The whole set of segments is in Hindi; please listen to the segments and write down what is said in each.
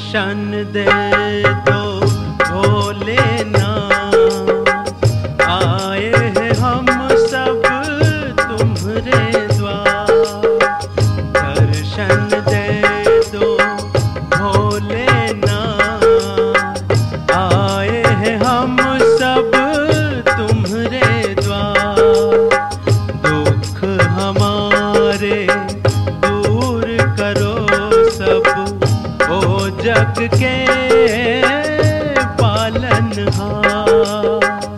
दर्शन दे दो भोलेनाथ, आए हैं हम सब तुम्हारे द्वार। दर्शन दे दो भोलेनाथ, आए हैं हम सब तुम्हारे द्वार। दुख हमारे दूर करो सब, ओ जग के पालनहार।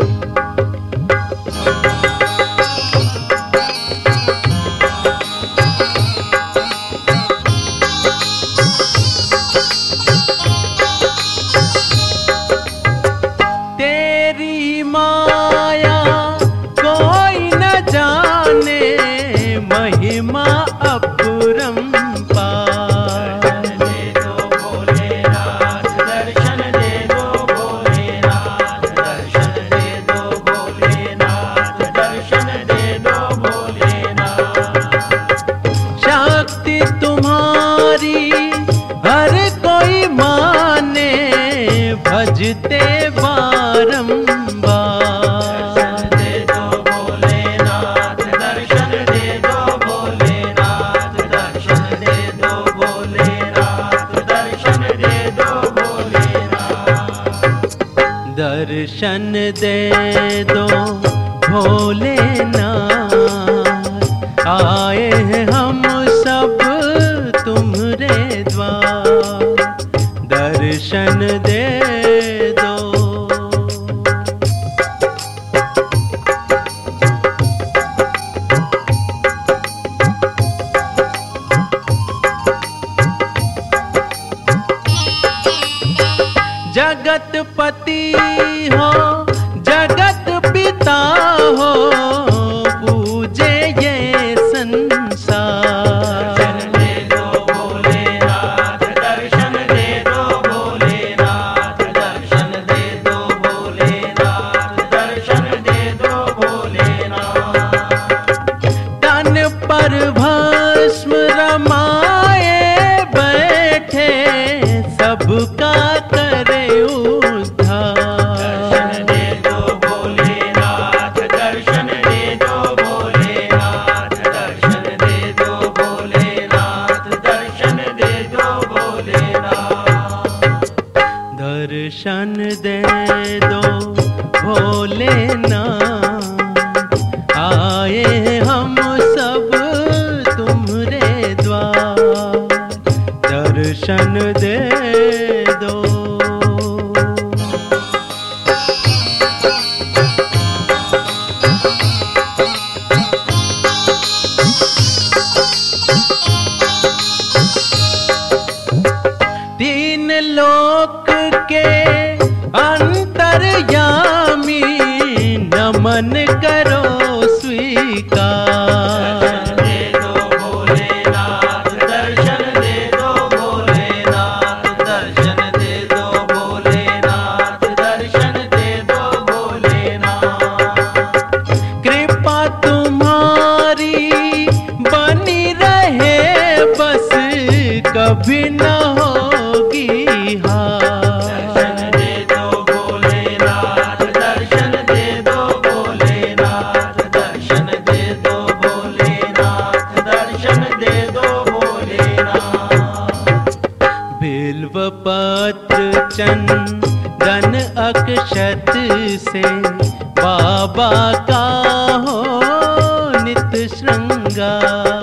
तेरी माया कोई न जाने, महिमा अपरंपार। दर्शन दे दो भोलेनाथ, दर्शन दे दो भोलेनाथ, दर्शन दे दो भोलेनाथ। शक्ति तुम्हारी हर कोई माने, भजते बारंबार। दर्शन दे दो भोलेनाथ, दर्शन दे दो भोलेनाथ, दर्शन दे दो भोलेनाथ, दर्शन दे दो भोलेनाथ। दर्शन दे दो भोलेनाथ, आए हैं हम सब तुम्हारे द्वार। दर्शन दे दो। जगतपति हो जगत पिता हो, पूजे ये संसार। दर्शन दे दो भोलेनाथ, दर्शन दे दो भोलेनाथ, दर्शन दे दो भोलेनाथ, दर्शन दे दो भोलेनाथ। तन पर भस्म रमाए बैठे, सबका करे उद्धार। दर्शन दे दो भोलेनाथ, दर्शन दे दो भोलेनाथ, दर्शन दे दो भोलेनाथ, दर्शन दे दो भोलेनाथ। दर्शन दे दो भोलेनाथ, आए हम सब तुम्हारे द्वार। दर्शन दे दो। तीन लोक के अंतर्यामी, नमन करो स्वीकार। दर्शन दे दो भोलेनाथ, दर्शन दे दो भोलेनाथ, दर्शन दे दो भोलेनाथ, दर्शन दे दो भोलेनाथ। कृपा तुम्हारी बनी रहे बस, कभी न होगी हार। दर्शन दे दो भोलेनाथ, दर्शन दे दो भोलेनाथ, दर्शन दे दो भोलेनाथ, दर्शन दे दो भोलेनाथ। बिल्व पत्र चंदन अक्षत से, बाबा का हो नित श्रृंगार।